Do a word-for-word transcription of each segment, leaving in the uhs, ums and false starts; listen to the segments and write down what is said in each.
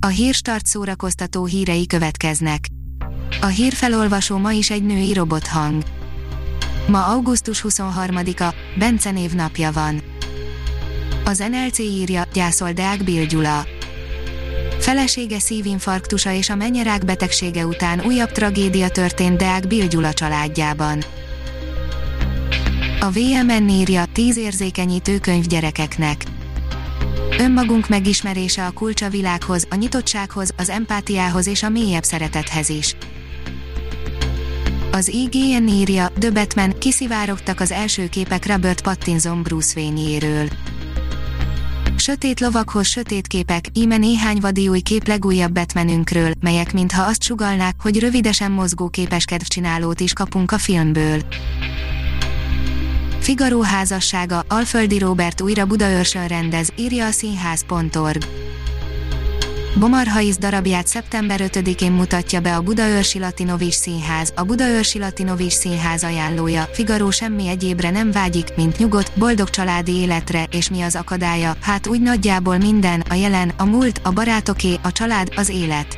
A Hírstart szórakoztató hírei következnek. A hírfelolvasó ma is egy női robothang. Ma augusztus huszonharmadika, Bence névnapja van. Az en el cé írja, gyászol Deák Bill Gyula. Felesége szívinfarktusa és a mennyerák betegsége után újabb tragédia történt Deák Bill Gyula családjában. A vé em en írja, tíz érzékenyítő könyv gyerekeknek. Önmagunk megismerése a kulcs a világhoz, a nyitottsághoz, az empátiához és a mélyebb szeretethez is. Az i gé en írja, The Batman, kiszivárogtak az első képek Robert Pattinson Bruce Wayne-jéről. Sötét lovakhoz sötét képek, íme néhány vadi új kép legújabb Batmanünkről, melyek mintha azt sugallnák, hogy rövidesen mozgó képes kedvcsinálót is kapunk a filmből. Figaro házassága, Alföldi Róbert újra Budaörsön rendez, írja a színház pont org. Bomarhaisz darabját szeptember ötödikén mutatja be a Budaörsi Latinovis Színház, a Budaörsi Latinovis Színház ajánlója. Figaro semmi egyébre nem vágyik, mint nyugodt, boldog családi életre, és mi az akadálya, hát úgy nagyjából minden, a jelen, a múlt, a barátoké, a család, az élet.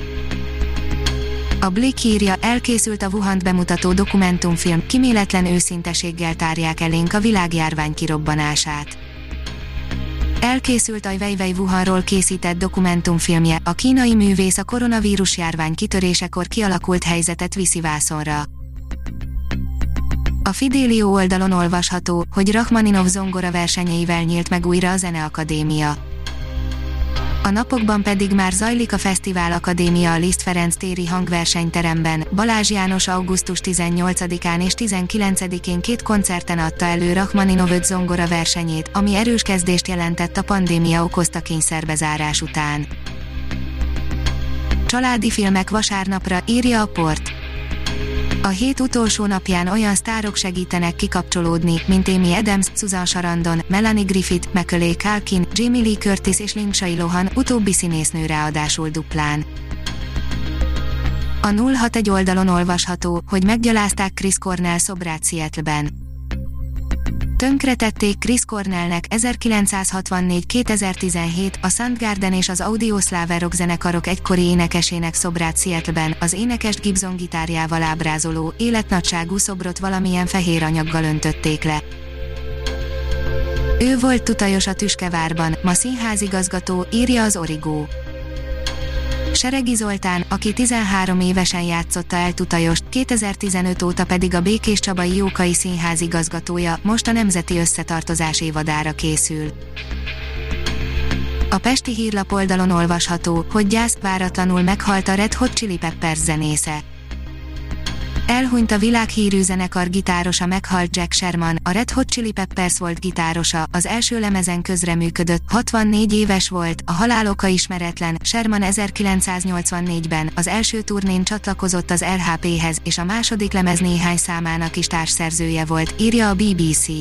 A Blick írja, elkészült a Wuhant bemutató dokumentumfilm, kíméletlen őszinteséggel tárják elénk a világjárvány kirobbanását. Elkészült a Weiwei Wuhanról készített dokumentumfilmje, a kínai művész a koronavírus járvány kitörésekor kialakult helyzetet viszi vászonra. A Fidelio oldalon olvasható, hogy Rachmaninov zongora versenyeivel nyílt meg újra a Zeneakadémia. A napokban pedig már zajlik a Fesztivál Akadémia a Liszt Ferenc téri hangversenyteremben. Balázs János augusztus tizennyolcadikán és tizenkilencedikén két koncerten adta elő Rachmaninov öt zongora versenyét, ami erős kezdést jelentett a pandémia okozta kényszerbezárás után. Családi filmek vasárnapra, írja a Port. A hét utolsó napján olyan sztárok segítenek kikapcsolódni, mint Amy Adams, Susan Sarandon, Melanie Griffith, Macaulay Culkin, Jamie Lee Curtis és Lindsay Lohan, utóbbi színésznő ráadásul duplán. A nulla hatvanegy oldalon olvasható, hogy meggyalázták Chris Cornell szobrát Seattle-ben. Tönkretették Chris Cornellnek ezerkilencszázhatvannégy-kétezer-tizenhét a Soundgarden és az Audioslave rock zenekarok egykori énekesének szobrát Seattle-ben, az énekest Gibson gitárjával ábrázoló, életnagyságú szobrot valamilyen fehér anyaggal öntötték le. Ő volt tutajos a Tüskevárban, ma színházigazgató, írja az Origo. Seregi Zoltán, aki tizenhárom évesen játszotta el Tutajost, kétezer-tizenöt óta pedig a Békés Csabai Jókai Színház igazgatója, most a Nemzeti Összetartozás évadára készül. A Pesti Hírlap oldalon olvasható, hogy gyász, váratlanul meghalt a Red Hot Chili Peppers zenésze. Elhunyt a világhírű zenekar gitárosa, meghalt Jack Sherman, a Red Hot Chili Peppers volt gitárosa, az első lemezen közreműködött, hatvannégy éves volt, a halál oka ismeretlen. Sherman ezerkilencszáznyolcvannégyben az első turnén csatlakozott az er há péhez, és a második lemez néhány számának is társszerzője volt, írja a bé bé cé.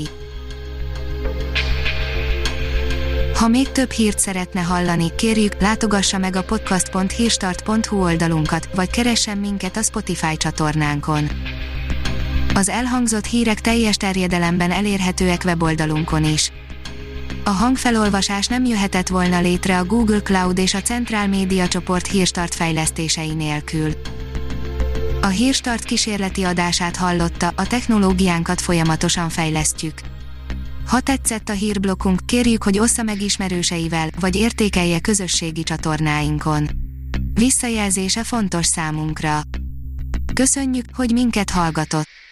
Ha még több hírt szeretne hallani, kérjük, látogassa meg a podcast pont hírstart pont hu oldalunkat, vagy keressen minket a Spotify csatornánkon. Az elhangzott hírek teljes terjedelemben elérhetőek weboldalunkon is. A hangfelolvasás nem jöhetett volna létre a Google Cloud és a Centrál Média csoport Hírstart fejlesztései nélkül. A Hírstart kísérleti adását hallotta, a technológiánkat folyamatosan fejlesztjük. Ha tetszett a hírblokkunk, kérjük, hogy ossza meg ismerőseivel, vagy értékelje közösségi csatornáinkon. Visszajelzése fontos számunkra. Köszönjük, hogy minket hallgatott!